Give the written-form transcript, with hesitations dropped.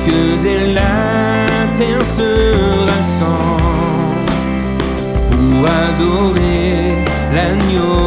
cieux et la terre se rassemblent pour adorer l'agneau